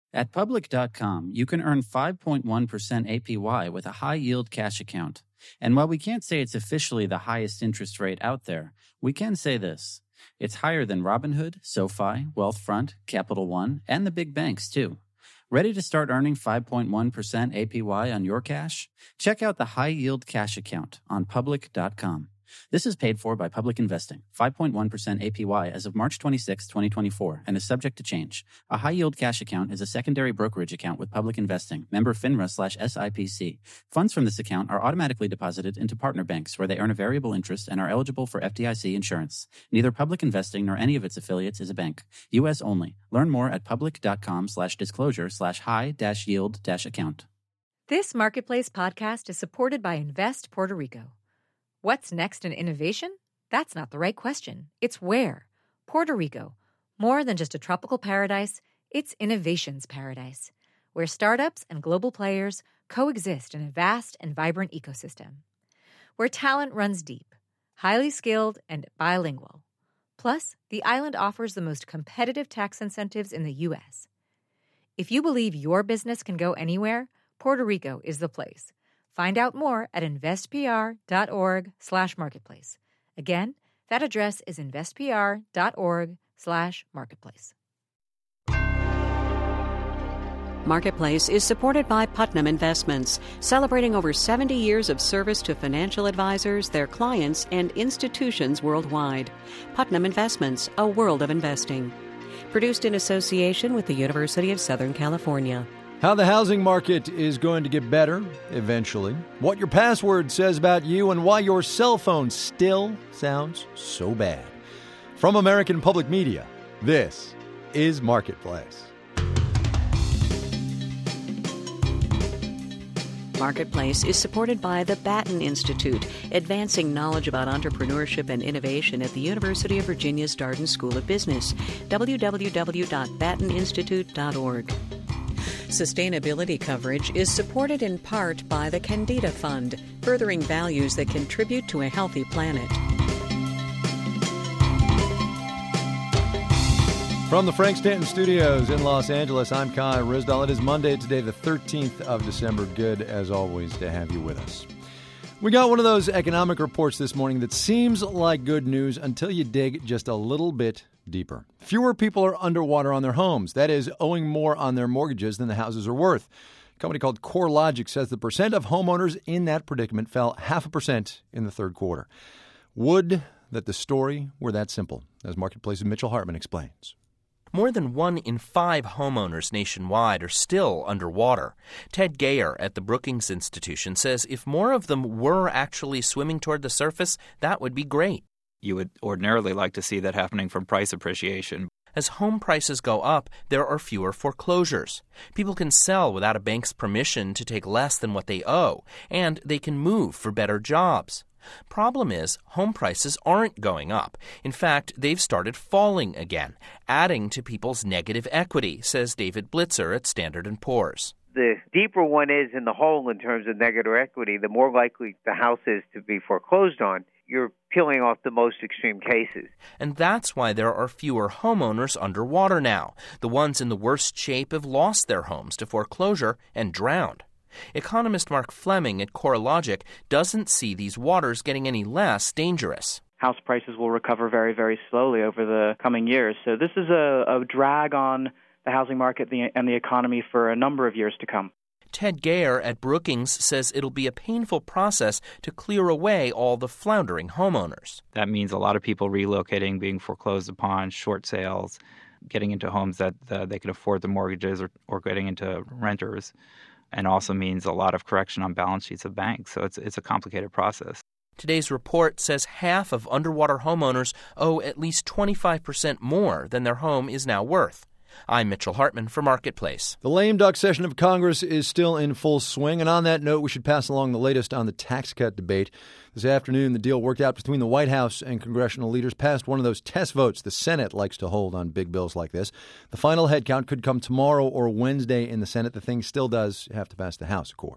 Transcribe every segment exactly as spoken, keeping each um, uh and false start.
At Public dot com, you can earn five point one percent A P Y with a high-yield cash account. And while we can't say it's officially the highest interest rate out there, we can say this. It's higher than Robinhood, SoFi, Wealthfront, Capital One, and the big banks, too. Ready to start earning five point one percent A P Y on your cash? Check out the high-yield cash account on Public dot com. This is paid for by Public Investing, five point one percent A P Y as of March twenty-sixth, twenty twenty-four, and is subject to change. A high-yield cash account is a secondary brokerage account with Public Investing, member FINRA slash S I P C. Funds from this account are automatically deposited into partner banks where they earn a variable interest and are eligible for F D I C insurance. Neither Public Investing nor any of its affiliates is a bank. U S only. Learn more at Public dot com slash disclosure slash high dash yield dash account. This Marketplace podcast is supported by Invest Puerto Rico. What's next in innovation? That's not the right question. It's where. Puerto Rico. More than just a tropical paradise, it's innovation's paradise, where startups and global players coexist in a vast and vibrant ecosystem. Where talent runs deep, highly skilled, and bilingual. Plus, the island offers the most competitive tax incentives in the U S. If you believe your business can go anywhere, Puerto Rico is the place. Find out more at investpr.org slash marketplace. Again, that address is investpr.org slash marketplace. Marketplace is supported by Putnam Investments, celebrating over seventy years of service to financial advisors, their clients, and institutions worldwide. Putnam Investments, a world of investing. Produced in association with the University of Southern California. How the housing market is going to get better eventually, what your password says about you, and why your cell phone still sounds so bad. From American Public Media, this is Marketplace. Marketplace is supported by the Batten Institute, advancing knowledge about entrepreneurship and innovation at the University of Virginia's Darden School of Business. w w w dot batten institute dot org. Sustainability coverage is supported in part by the Candida Fund, furthering values that contribute to a healthy planet. From the Frank Stanton Studios in Los Angeles, I'm Kai Ryssdal. It is Monday today, the thirteenth of December. Good, as always, to have you with us. We got one of those economic reports this morning that seems like good news until you dig just a little bit deeper. Fewer people are underwater on their homes. That is, owing more on their mortgages than the houses are worth. A company called CoreLogic says the percent of homeowners in that predicament fell half a percent in the third quarter. Would that the story were that simple, as Marketplace's Mitchell Hartman explains. More than one in five homeowners nationwide are still underwater. Ted Gayer at the Brookings Institution says if more of them were actually swimming toward the surface, that would be great. You would ordinarily like to see that happening from price appreciation. As home prices go up, there are fewer foreclosures. People can sell without a bank's permission to take less than what they owe, and they can move for better jobs. Problem is, home prices aren't going up. In fact, they've started falling again, adding to people's negative equity, says David Blitzer at Standard and Poor's. The deeper one is in the hole in terms of negative equity, the more likely the house is to be foreclosed on. You're peeling off the most extreme cases. And that's why there are fewer homeowners underwater now. The ones in the worst shape have lost their homes to foreclosure and drowned. Economist Mark Fleming at CoreLogic doesn't see these waters getting any less dangerous. House prices will recover very, very slowly over the coming years. So this is a, a drag on the housing market and the economy for a number of years to come. Ted Gayer at Brookings says it'll be a painful process to clear away all the floundering homeowners. That means a lot of people relocating, being foreclosed upon, short sales, getting into homes that uh, they can afford the mortgages, or, or getting into renters, and also means a lot of correction on balance sheets of banks. So it's it's a complicated process. Today's report says half of underwater homeowners owe at least twenty-five percent more than their home is now worth. I'm Mitchell Hartman for Marketplace. The lame duck session of Congress is still in full swing. And on that note, we should pass along the latest on the tax cut debate. This afternoon, the deal worked out between the White House and congressional leaders passed one of those test votes the Senate likes to hold on big bills like this. The final head count could come tomorrow or Wednesday in the Senate. The thing still does have to pass the House, of course.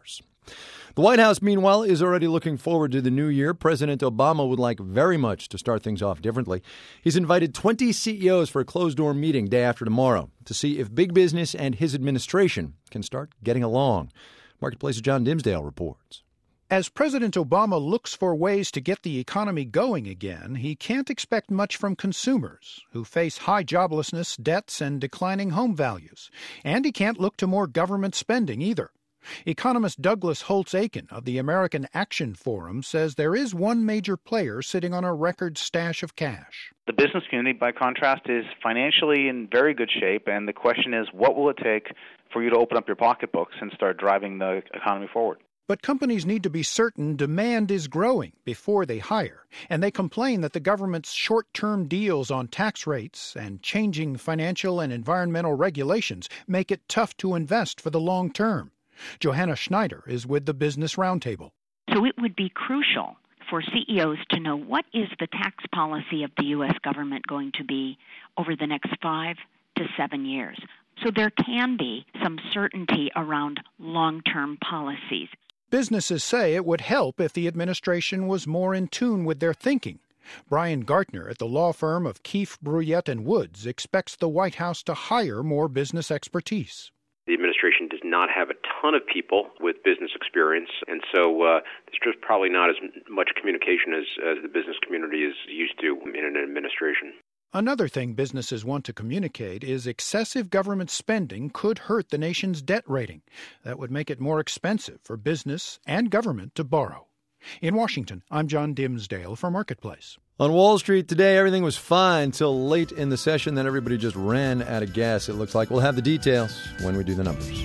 The White House, meanwhile, is already looking forward to the new year. President Obama would like very much to start things off differently. He's invited twenty C E Os for a closed-door meeting day after tomorrow to see if big business and his administration can start getting along. Marketplace's John Dimsdale reports. As President Obama looks for ways to get the economy going again, he can't expect much from consumers, who face high joblessness, debts, and declining home values. And he can't look to more government spending either. Economist Douglas Holtz-Eakin of the American Action Forum says there is one major player sitting on a record stash of cash. The business community, by contrast, is financially in very good shape, and the question is, what will it take for you to open up your pocketbooks and start driving the economy forward? But companies need to be certain demand is growing before they hire, and they complain that the government's short-term deals on tax rates and changing financial and environmental regulations make it tough to invest for the long term. Johanna Schneider is with the Business Roundtable. So it would be crucial for C E Os to know what is the tax policy of the U S government going to be over the next five to seven years. So there can be some certainty around long-term policies. Businesses say it would help if the administration was more in tune with their thinking. Brian Gartner at the law firm of Keefe, Bruyette and Woods expects the White House to hire more business expertise. The administration does not have a ton of people with business experience, and so uh, there's just probably not as much communication as, as the business community is used to in an administration. Another thing businesses want to communicate is excessive government spending could hurt the nation's debt rating. That would make it more expensive for business and government to borrow. In Washington, I'm John Dimsdale for Marketplace. On Wall Street today, everything was fine till late in the session. Then everybody just ran out of gas, it looks like. We'll have the details when we do the numbers.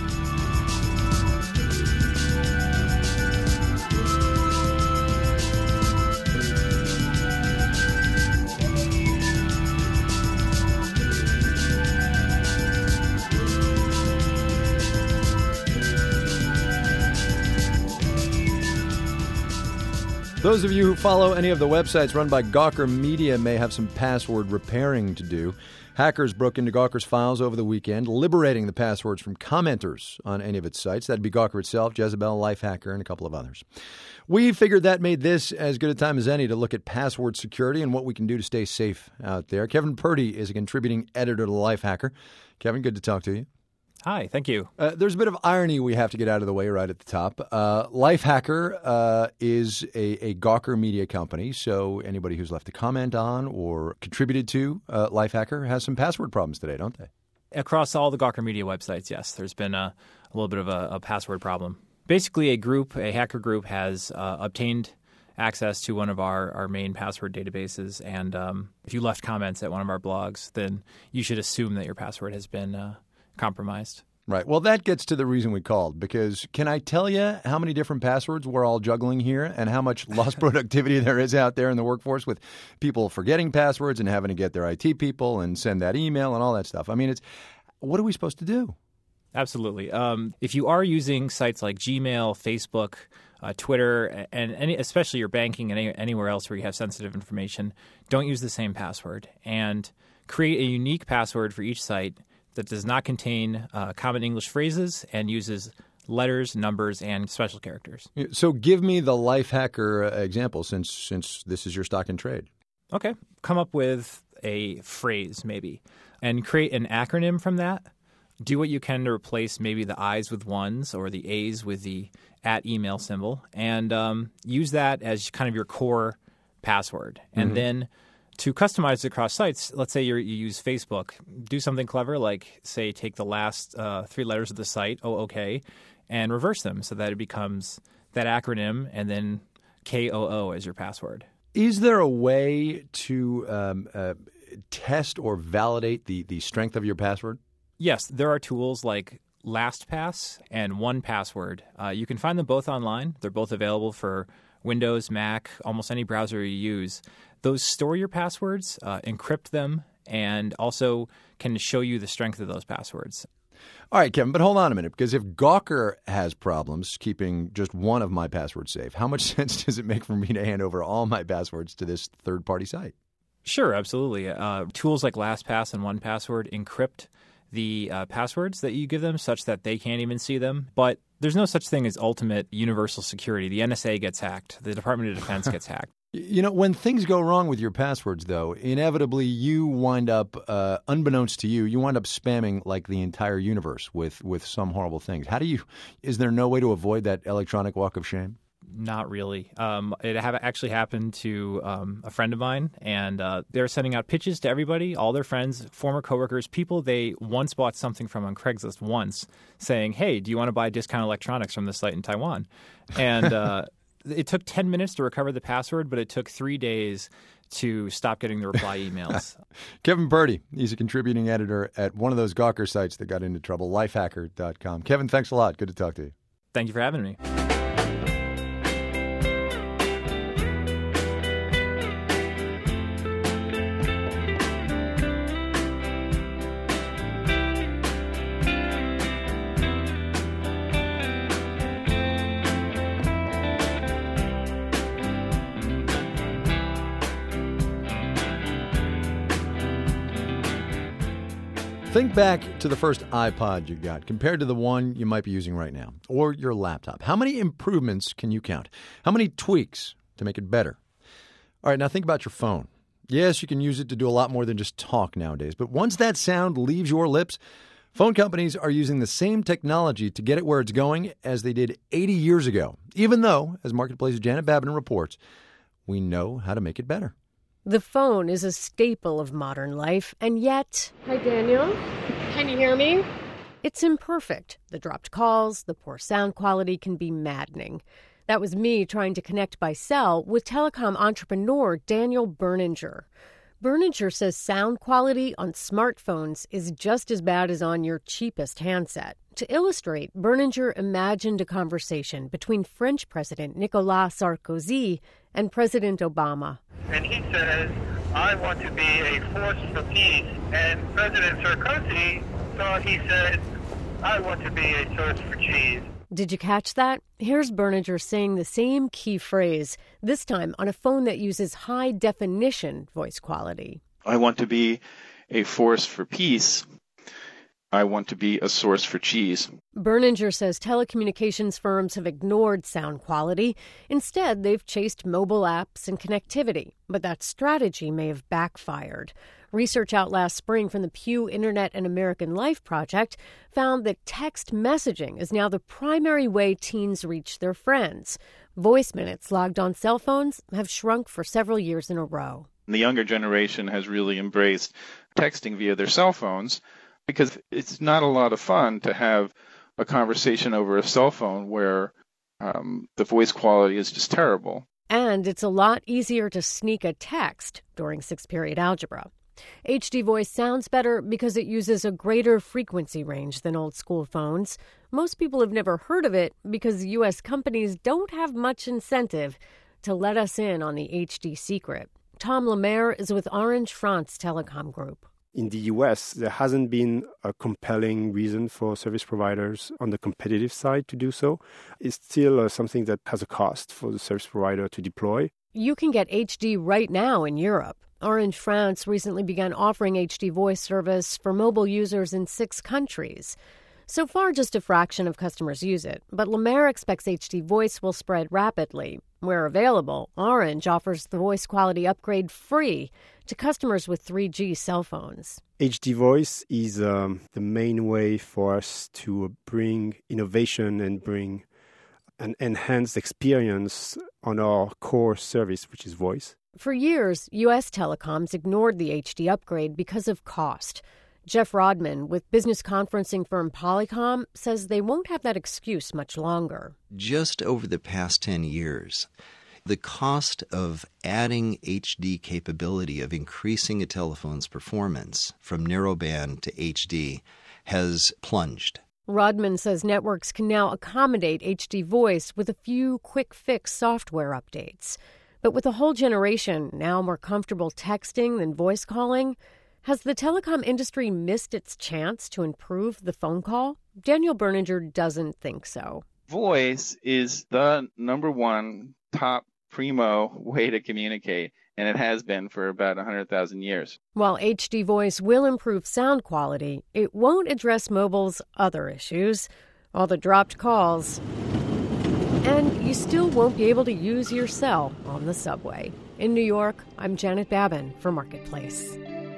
Those of you who follow any of the websites run by Gawker Media may have some password repairing to do. Hackers broke into Gawker's files over the weekend, liberating the passwords from commenters on any of its sites. That'd be Gawker itself, Jezebel, Lifehacker, and a couple of others. We figured that made this as good a time as any to look at password security and what we can do to stay safe out there. Kevin Purdy is a contributing editor to Lifehacker. Kevin, good to talk to you. Hi, thank you. Uh, there's a bit of irony we have to get out of the way right at the top. Uh, Lifehacker uh, is a, a Gawker media company, so anybody who's left a comment on or contributed to uh, Lifehacker has some password problems today, don't they? Across all the Gawker media websites, yes, there's been a, a little bit of a, a password problem. Basically, a group, a hacker group, has uh, obtained access to one of our, our main password databases, and um, if you left comments at one of our blogs, then you should assume that your password has been uh, compromised. Right. Well, that gets to the reason we called, because can I tell you how many different passwords we're all juggling here and how much lost productivity there is out there in the workforce with people forgetting passwords and having to get their I T people and send that email and all that stuff? I mean, it's what are we supposed to do? Absolutely. Um, if you are using sites like Gmail, Facebook, uh, Twitter, and any, especially your banking and any, anywhere else where you have sensitive information, don't use the same password, and create a unique password for each site that does not contain uh, common English phrases and uses letters, numbers, and special characters. So give me the Lifehacker example, since since this is your stock in trade. Okay. Come up with a phrase, maybe, and create an acronym from that. Do what you can to replace maybe the I's with ones or the A's with the at email symbol, and um, use that as kind of your core password. And mm-hmm. then to customize it across sites, let's say you're, you use Facebook, do something clever like, say, take the last uh, three letters of the site, O O K, and reverse them so that it becomes that acronym and then K O O as your password. Is there a way to um, uh, test or validate the, the strength of your password? Yes, there are tools like LastPass and one password. Uh, you can find them both online. They're both available for Windows, Mac, almost any browser you use. Those store your passwords, uh, encrypt them, and also can show you the strength of those passwords. All right, Kevin, but hold on a minute, because if Gawker has problems keeping just one of my passwords safe, how much sense does it make for me to hand over all my passwords to this third-party site? Sure, absolutely. Uh, tools like LastPass and one password encrypt the uh, passwords that you give them such that they can't even see them. But There's no such thing as ultimate universal security. The N S A gets hacked. The Department of Defense gets hacked. You know, when things go wrong with your passwords, though, inevitably you wind up, uh, unbeknownst to you, you wind up spamming like the entire universe with, with some horrible things. How do you, is there no way to avoid that electronic walk of shame? Not really. Um, it have actually happened to um, a friend of mine, and uh, they're sending out pitches to everybody, all their friends, former coworkers, people they once bought something from on Craigslist once, saying, hey, do you want to buy discount electronics from this site in Taiwan? And uh, it took ten minutes to recover the password, but it took three days to stop getting the reply emails. Kevin Purdy, he's a contributing editor at one of those Gawker sites that got into trouble, lifehacker dot com. Kevin, thanks a lot. Good to talk to you. Thank you for having me. Think back to the first iPod you got compared to the one you might be using right now, or your laptop. How many improvements can you count? How many tweaks to make it better? All right, now think about your phone. Yes, you can use it to do a lot more than just talk nowadays, but once that sound leaves your lips, phone companies are using the same technology to get it where it's going as they did eighty years ago, even though, as Marketplace's Janet Babin reports, we know how to make it better. The phone is a staple of modern life, and yet... Hi, Daniel. Can you hear me? It's imperfect. The dropped calls, the poor sound quality can be maddening. That was me trying to connect by cell with telecom entrepreneur Daniel Berninger. Berninger says sound quality on smartphones is just as bad as on your cheapest handset. To illustrate, Berninger imagined a conversation between French President Nicolas Sarkozy and President Obama. And he says, I want to be a force for peace. And President Sarkozy thought he said, I want to be a source for cheese. Did you catch that? Here's Berninger saying the same key phrase, this time on a phone that uses high-definition voice quality. I want to be a force for peace. I want to be a source for cheese. Berninger says telecommunications firms have ignored sound quality. Instead, they've chased mobile apps and connectivity. But that strategy may have backfired. Research out last spring from the Pew Internet and American Life Project found that text messaging is now the primary way teens reach their friends. Voice minutes logged on cell phones have shrunk for several years in a row. The younger generation has really embraced texting via their cell phones because it's not a lot of fun to have a conversation over a cell phone where um, the voice quality is just terrible. And it's a lot easier to sneak a text during sixth period algebra. H D Voice sounds better because it uses a greater frequency range than old-school phones. Most people have never heard of it because U S companies don't have much incentive to let us in on the H D secret. Tom Lemaire is with Orange France Telecom Group. In the U S, there hasn't been a compelling reason for service providers on the competitive side to do so. It's still uh, something that has a cost for the service provider to deploy. You can get H D right now in Europe. Orange France recently began offering H D Voice service for mobile users in six countries. So far, just a fraction of customers use it, but Lemaire expects H D Voice will spread rapidly. Where available, Orange offers the voice quality upgrade free to customers with three G cell phones. H D Voice is um, the main way for us to bring innovation and bring an enhanced experience on our core service, which is voice. For years, U S telecoms ignored the H D upgrade because of cost. Jeff Rodman with business conferencing firm Polycom says they won't have that excuse much longer. Just over the past ten years, the cost of adding H D capability, of increasing a telephone's performance from narrowband to H D, has plunged. Rodman says networks can now accommodate H D Voice with a few quick-fix software updates. But with a whole generation now more comfortable texting than voice calling, has the telecom industry missed its chance to improve the phone call? Daniel Berninger doesn't think so. Voice is the number one top primo way to communicate, and it has been for about one hundred thousand years. While H D Voice will improve sound quality, it won't address mobile's other issues. all the dropped calls, and you still won't be able to use your cell on the subway. In New York, I'm Janet Babin for Marketplace.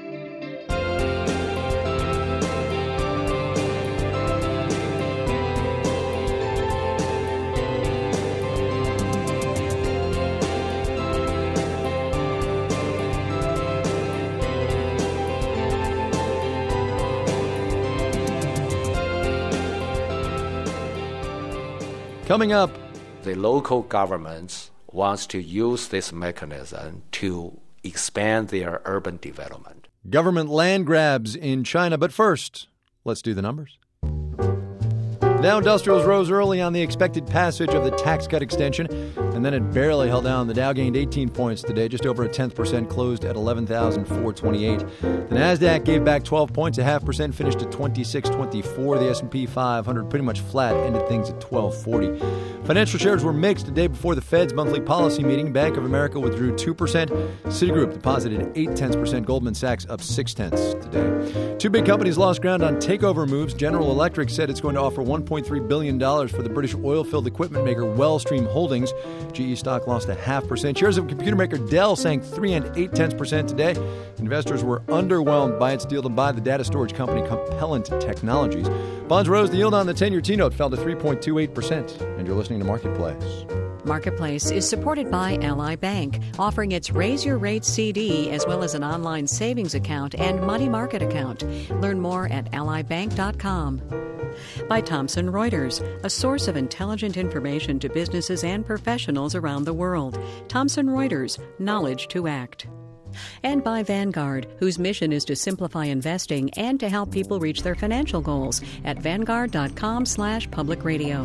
Coming up, the local governments wants to use this mechanism to expand their urban development. Government land grabs in China. But first, let's do the numbers. Dow Industrials rose early on the expected passage of the tax cut extension, and then it barely held down. The Dow gained eighteen points today, just over a tenth percent, closed at eleven thousand four hundred twenty-eight. The Nasdaq gave back twelve points, a half percent, finished at twenty-six twenty-four. The S and P five hundred pretty much flat, ended things at twelve forty. Financial shares were mixed the day before the Fed's monthly policy meeting. Bank of America withdrew two percent. Citigroup deposited eight tenths percent. Goldman Sachs up six tenths today. Two big companies lost ground on takeover moves. General Electric said it's going to offer one point three billion dollars for the British oil-filled equipment maker Wellstream Holdings. G E stock lost a half percent. Shares of computer maker Dell sank three and eight tenths percent today. Investors were underwhelmed by its deal to buy the data storage company Compellent Technologies. Bonds rose. The yield on the ten-year T-note fell to three point two eight percent. And you're listening to Marketplace. Marketplace is supported by Ally Bank, offering its Raise Your Rates C D as well as an online savings account and money market account. Learn more at ally bank dot com. By Thomson Reuters, a source of intelligent information to businesses and professionals around the world. Thomson Reuters, knowledge to act. And by Vanguard, whose mission is to simplify investing and to help people reach their financial goals at vanguard dot com slash public radio.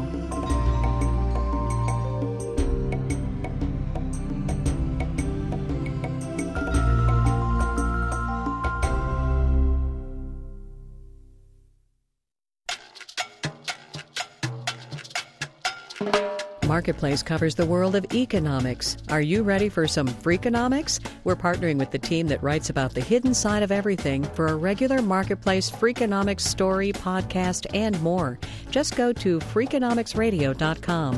Marketplace covers the world of economics. Are you ready for some Freakonomics? We're partnering with the team that writes about the hidden side of everything for a regular Marketplace Freakonomics story, podcast, and more. Just go to freakonomics radio dot com.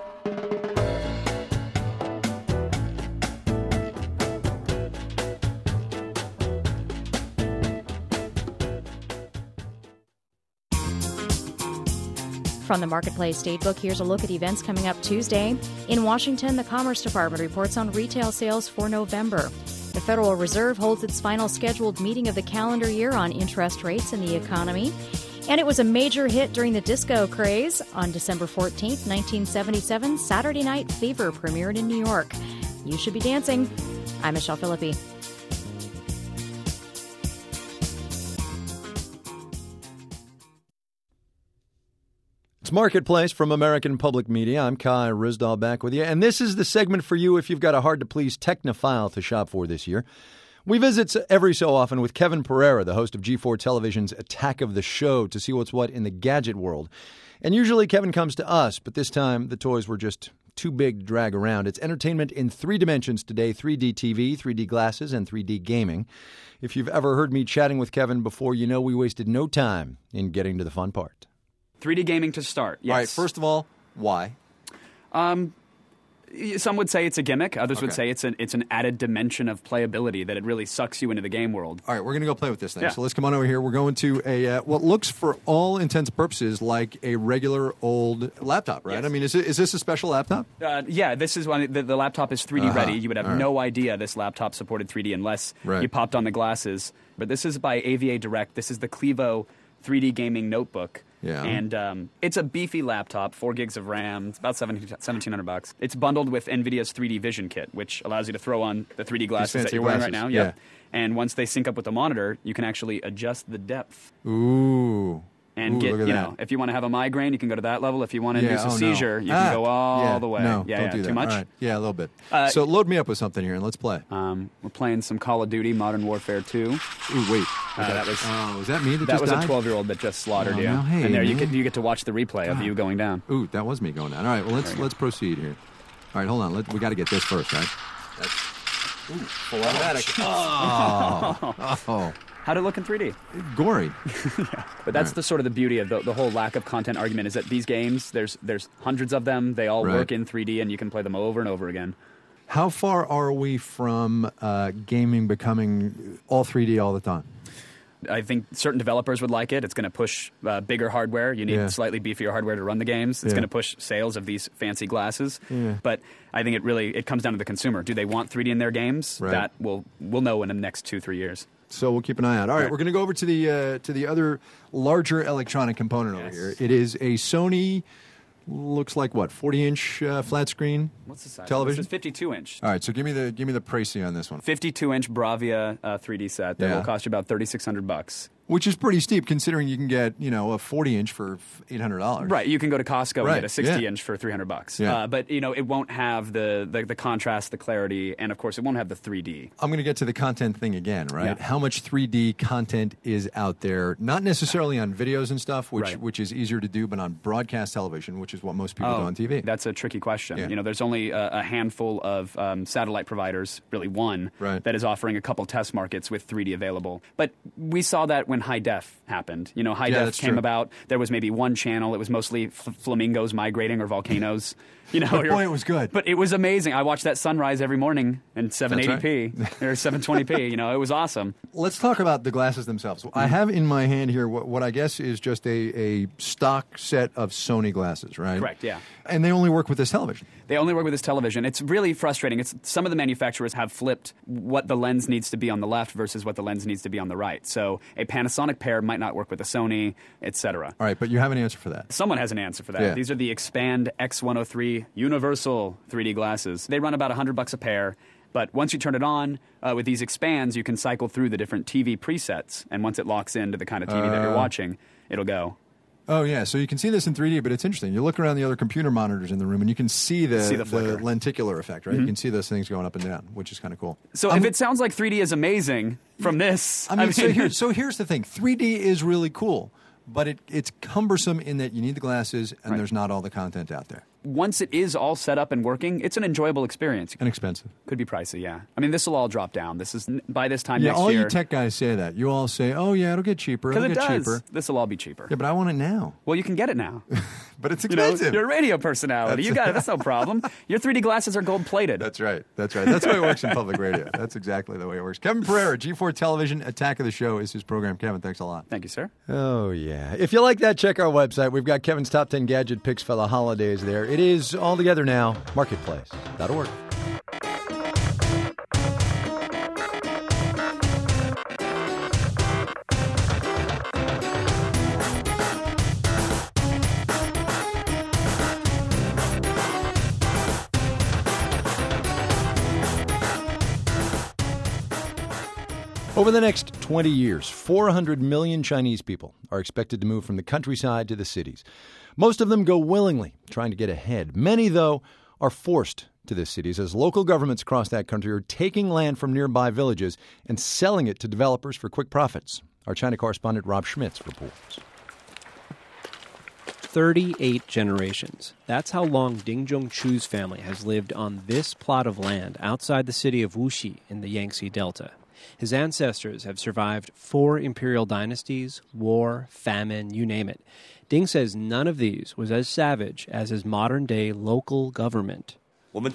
From the Marketplace Datebook, here's a look at events coming up Tuesday. In Washington, the Commerce Department reports on retail sales for November. The Federal Reserve holds its final scheduled meeting of the calendar year on interest rates and the economy. And it was a major hit during the disco craze. On December fourteenth, nineteen seventy-seven, Saturday Night Fever premiered in New York. You should be dancing. I'm Michelle Philippi. It's Marketplace from American Public Media. I'm Kai Ryssdal back with you. And this is the segment for you if you've got a hard-to-please technophile to shop for this year. We visit every so often with Kevin Pereira, the host of G four Television's Attack of the Show, to see what's what in the gadget world. And usually Kevin comes to us, but this time the toys were just too big to drag around. It's entertainment in three dimensions today: three D T V, three D glasses, and three D gaming. If you've ever heard me chatting with Kevin before, you know we wasted no time in getting to the fun part. three D gaming to start, yes. All right, first of all, why? Um, some would say it's a gimmick. Others Okay. would say it's an, it's an added dimension of playability, that it really sucks you into the game world. All right, we're going to go play with this thing. Yeah. So let's come on over here. We're going to a uh, what looks for all intents and purposes like a regular old laptop, right? Yes. I mean, is, it, is this a special laptop? Uh, yeah, this is one. The, the laptop is three D Uh-huh. ready. You would have All right. no idea this laptop supported three D unless Right. you popped on the glasses. But this is by A V A Direct. This is the Clevo three D gaming notebook. Yeah. And um, it's a beefy laptop, four gigs of RAM. It's about seventeen hundred bucks. It's bundled with NVIDIA's three D Vision Kit, which allows you to throw on the three D glasses that fancy you're wearing right glasses, now. yeah. Yep. And once they sync up with the monitor, you can actually adjust the depth. Ooh. And Ooh, get, look at you that. know, if you want to have a migraine, you can go to that level. If you want to Yeah, induce a oh, no. seizure, you Ah, can go all yeah, the way. No, yeah, don't yeah. do that. Too much? All right. Yeah, a little bit. Uh, so load me up with something here and let's play. Um, we're playing some Call of Duty Modern Warfare two. Ooh, wait. Uh, that was oh, was that me that, that just was died? a twelve-year-old that just slaughtered Oh, you. no, hey, and there you man. get you get to watch the replay of God. you going down. Ooh, that was me going down. All right, well, let's let's proceed here. All right, hold on. Let, we got to get this first, right? That's, ooh, full automatic. Oh. oh. How'd it look in three D? Gory. Yeah. But that's right. the sort of the beauty of the, the whole lack of content argument is that these games, there's there's hundreds of them. They all right. work in three D, and you can play them over and over again. How far are we from uh, gaming becoming all three D all the time? I think certain developers would like it. It's going to push uh, bigger hardware. You need yeah. slightly beefier hardware to run the games. It's yeah. going to push sales of these fancy glasses. Yeah. But I think it really it comes down to the consumer. Do they want three D in their games? Right. That we'll we'll know in the next two three years. So we'll keep an eye out. All right, right. we're going to go over to the uh, to the other larger electronic component yes. over here. It is a Sony. Looks like what, forty inch uh, flat screen What's the size? television? This is fifty-two inch. All right, so give me the give me the pricey on this one. fifty-two inch Bravia uh, three D set that yeah. will cost you about thirty-six hundred bucks. Which is pretty steep considering you can get, you know, a forty inch for eight hundred dollars. Right, you can go to Costco right. and get a sixty yeah. inch for three hundred bucks. Yeah. Uh, but, you know, it won't have the, the, the contrast, the clarity, and, of course, it won't have the three D. I'm going to get to the content thing again, right? Yeah. How much three D content is out there, not necessarily on videos and stuff, which right. which is easier to do, but on broadcast television, which is what most people oh, do on T V. That's a tricky question. Yeah. You know, there's only a, a handful of um, satellite providers, really one, right. that is offering a couple test markets with three D available. But we saw that when high def happened. You know, high yeah, def came true. about. There was maybe one channel. It was mostly f- flamingos migrating or volcanoes. You know, but boy, it was good. But it was amazing. I watched that sunrise every morning in seven eighty p right. or seven twenty p. You know, it was awesome. Let's talk about the glasses themselves. Mm-hmm. I have in my hand here what, what I guess is just a, a stock set of Sony glasses, right? Correct, yeah. And they only work with this television. They only work with this television. It's really frustrating. It's some of the manufacturers have flipped what the lens needs to be on the left versus what the lens needs to be on the right. So a Panasonic pair might not work with a Sony, et cetera. All right, but you have an answer for that. Someone has an answer for that. Yeah. These are the Expand X one oh three Universal three D glasses. They run about one hundred bucks a pair. But once you turn it on, uh, with these Expands, you can cycle through the different T V presets. And once it locks into the kind of T V uh, that you're watching, it'll go. Oh, yeah. So you can see this in three D, but it's interesting. You look around the other computer monitors in the room, and you can see the, see the, the lenticular effect, right? Mm-hmm. You can see those things going up and down, which is kind of cool. So um, if it sounds like three D is amazing from this... I mean, I mean so, here, so here's the thing. three D is really cool, but it, it's cumbersome in that you need the glasses, and right. there's not all the content out there. Once it is all set up and working, it's an enjoyable experience. And expensive. Could be pricey, yeah. I mean, this will all drop down. This is by this time yeah, next all year. you tech guys say that. You all say, "Oh yeah, it'll get cheaper. It'll it get does. cheaper." This will all be cheaper. Yeah, but I want it now. Well, you can get it now. But it's You expensive. know, you're a radio personality. That's you got it. That's no problem. Your three D glasses are gold plated. That's right. That's right. That's the way it works in public radio. That's exactly the way it works. Kevin Pereira, G four Television, Attack of the Show is his program. Kevin, thanks a lot. Thank you, sir. Oh, yeah. If you like that, check our website. We've got Kevin's top ten gadget picks for the holidays there. It is all together now, marketplace dot org. Over the next twenty years, four hundred million Chinese people are expected to move from the countryside to the cities. Most of them go willingly, trying to get ahead. Many, though, are forced to the cities as local governments across that country are taking land from nearby villages and selling it to developers for quick profits. Our China correspondent Rob Schmitz reports. thirty-eight generations. That's how long Ding Zhongchu's family has lived on this plot of land outside the city of Wuxi in the Yangtze Delta. His ancestors have survived four imperial dynasties, war, famine, you name it. Ding says none of these was as savage as his modern-day local government. My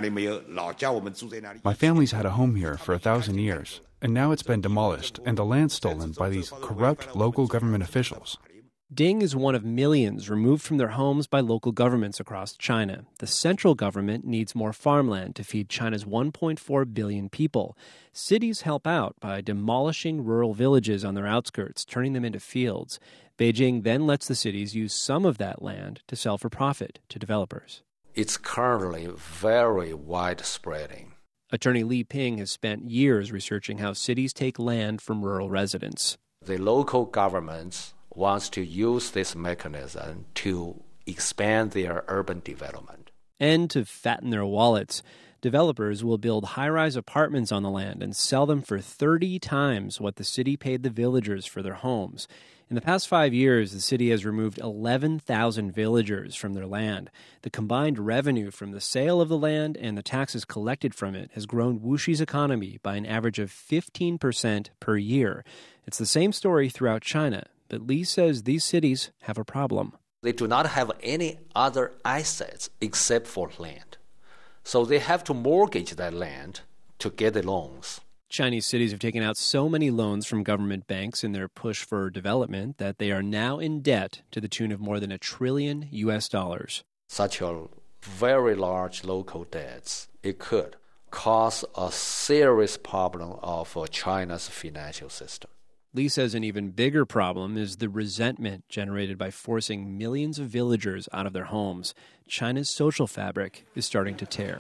family's had a home here for a thousand years, and now it's been demolished and the land stolen by these corrupt local government officials. Ding is one of millions removed from their homes by local governments across China. The central government needs more farmland to feed China's one point four billion people. Cities help out by demolishing rural villages on their outskirts, turning them into fields. Beijing then lets the cities use some of that land to sell for profit to developers. It's currently very widespreading. Attorney Li Ping has spent years researching how cities take land from rural residents. The local governments wants to use this mechanism to expand their urban development. And to fatten their wallets, developers will build high-rise apartments on the land and sell them for thirty times what the city paid the villagers for their homes. In the past five years, the city has removed eleven thousand villagers from their land. The combined revenue from the sale of the land and the taxes collected from it has grown Wushi's economy by an average of fifteen percent per year. It's the same story throughout China, but Li says these cities have a problem. They do not have any other assets except for land. So they have to mortgage that land to get the loans. Chinese cities have taken out so many loans from government banks in their push for development that they are now in debt to the tune of more than a trillion U S dollars. Such a very large local debts, it could cause a serious problem of uh, China's financial system. Li says an even bigger problem is the resentment generated by forcing millions of villagers out of their homes. China's social fabric is starting to tear.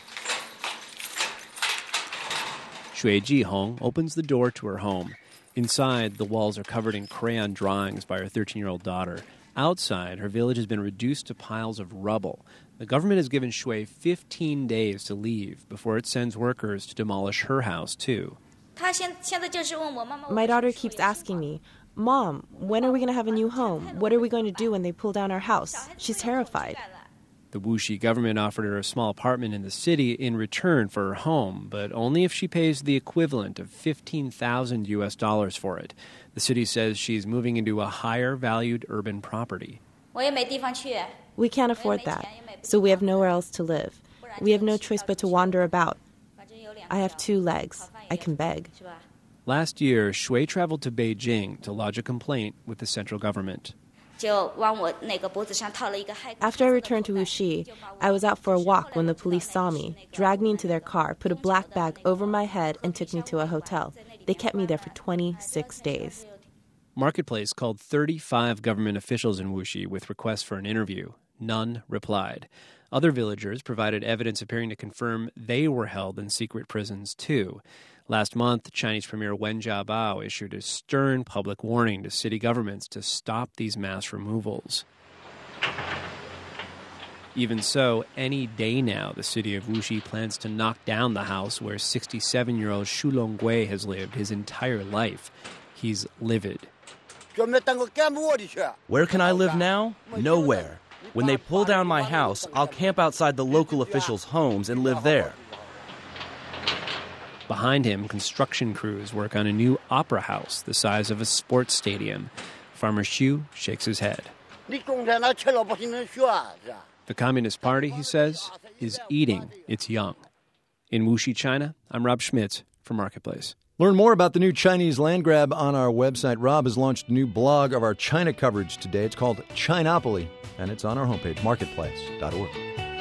Shui Jihong opens the door to her home. Inside, the walls are covered in crayon drawings by her thirteen-year-old daughter. Outside, her village has been reduced to piles of rubble. The government has given Shui fifteen days to leave before it sends workers to demolish her house, too. My daughter keeps asking me, Mom, when are we going to have a new home? What are we going to do when they pull down our house? She's terrified. The Wuxi government offered her a small apartment in the city in return for her home, but only if she pays the equivalent of fifteen thousand U S dollars for it. The city says she's moving into a higher-valued urban property. We can't afford that, so we have nowhere else to live. We have no choice but to wander about. I have two legs. I can beg. Last year, Shui traveled to Beijing to lodge a complaint with the central government. After I returned to Wuxi, I was out for a walk when the police saw me, dragged me into their car, put a black bag over my head, and took me to a hotel. They kept me there for twenty-six days. Marketplace called thirty-five government officials in Wuxi with requests for an interview. None replied. Other villagers provided evidence appearing to confirm they were held in secret prisons, too. Last month, Chinese Premier Wen Jiabao issued a stern public warning to city governments to stop these mass removals. Even so, any day now, the city of Wuxi plans to knock down the house where sixty-seven-year-old Xu Longgui has lived his entire life. He's livid. Where can I live now? Nowhere. When they pull down my house, I'll camp outside the local officials' homes and live there. Behind him, construction crews work on a new opera house the size of a sports stadium. Farmer Xu shakes his head. The Communist Party, he says, is eating its young. In Wuxi, China, I'm Rob Schmitz for Marketplace. Learn more about the new Chinese land grab on our website. Rob has launched a new blog of our China coverage today. It's called Chinopoly, and it's on our homepage, marketplace dot org.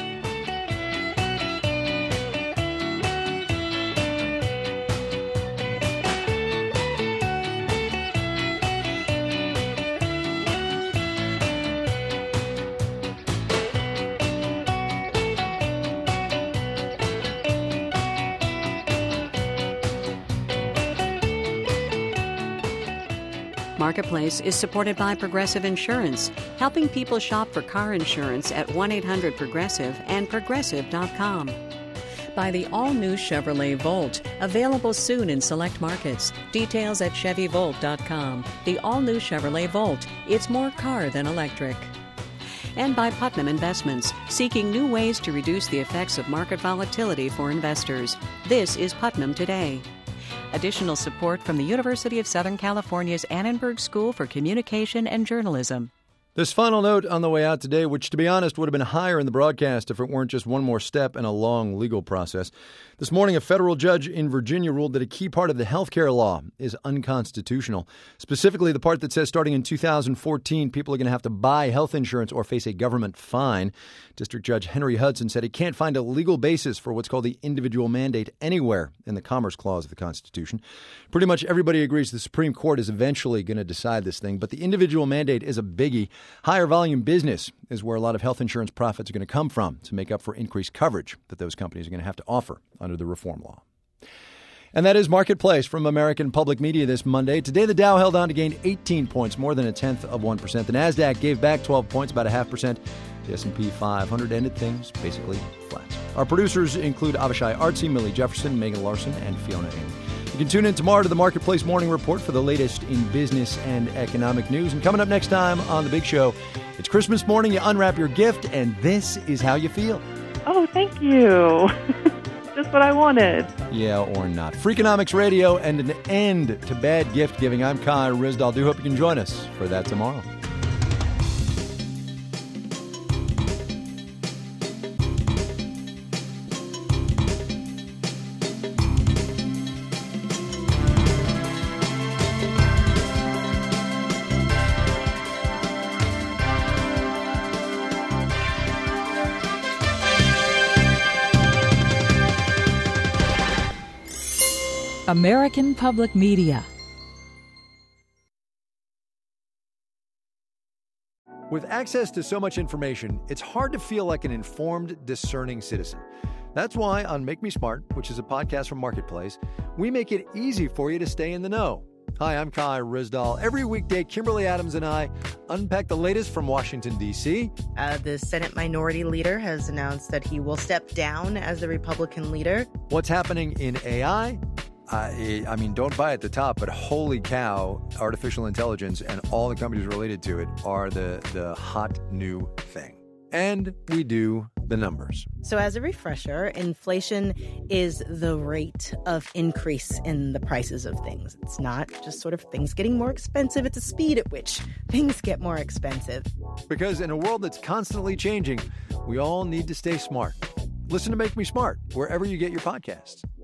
Marketplace is supported by Progressive Insurance, helping people shop for car insurance at one eight hundred Progressive and Progressive dot com. By the all-new Chevrolet Volt, available soon in select markets. Details at Chevy Volt dot com. The all-new Chevrolet Volt. It's more car than electric. And by Putnam Investments, seeking new ways to reduce the effects of market volatility for investors. This is Putnam Today. Additional support from the University of Southern California's Annenberg School for Communication and Journalism. This final note on the way out today, which to be honest would have been higher in the broadcast if it weren't just one more step in a long legal process. This morning, a federal judge in Virginia ruled that a key part of the health care law is unconstitutional. Specifically, the part that says starting in two thousand fourteen, people are going to have to buy health insurance or face a government fine. District Judge Henry Hudson said he can't find a legal basis for what's called the individual mandate anywhere in the Commerce Clause of the Constitution. Pretty much everybody agrees the Supreme Court is eventually going to decide this thing, but the individual mandate is a biggie. Higher volume business is where a lot of health insurance profits are going to come from to make up for increased coverage that those companies are going to have to offer under the reform law. And that is Marketplace from American Public Media this Monday. Today, the Dow held on to gain eighteen points, more than a tenth of one percent. The NASDAQ gave back twelve points, about a half percent. The S and P five hundred ended things basically flat. Our producers include Avishai Artsy, Millie Jefferson, Megan Larson, and Fiona Ing. You can tune in tomorrow to the Marketplace Morning Report for the latest in business and economic news. And coming up next time on The Big Show, it's Christmas morning, you unwrap your gift, and this is how you feel. Oh, thank you. Just what I wanted. Yeah, or not. Freakonomics Radio and an end to bad gift giving. I'm Kai Ryssdal. Do hope you can join us for that tomorrow. American Public Media. With access to so much information, it's hard to feel like an informed, discerning citizen. That's why on Make Me Smart, which is a podcast from Marketplace, we make it easy for you to stay in the know. Hi, I'm Kai Ryssdal. Every weekday, Kimberly Adams and I unpack the latest from Washington, D C Uh, the Senate Minority Leader has announced that he will step down as the Republican leader. What's happening in A I? I, I mean, don't buy at the top, but holy cow, artificial intelligence and all the companies related to it are the, the hot new thing. And we do the numbers. So as a refresher, inflation is the rate of increase in the prices of things. It's not just sort of things getting more expensive. It's a speed at which things get more expensive. Because in a world that's constantly changing, we all need to stay smart. Listen to Make Me Smart wherever you get your podcasts.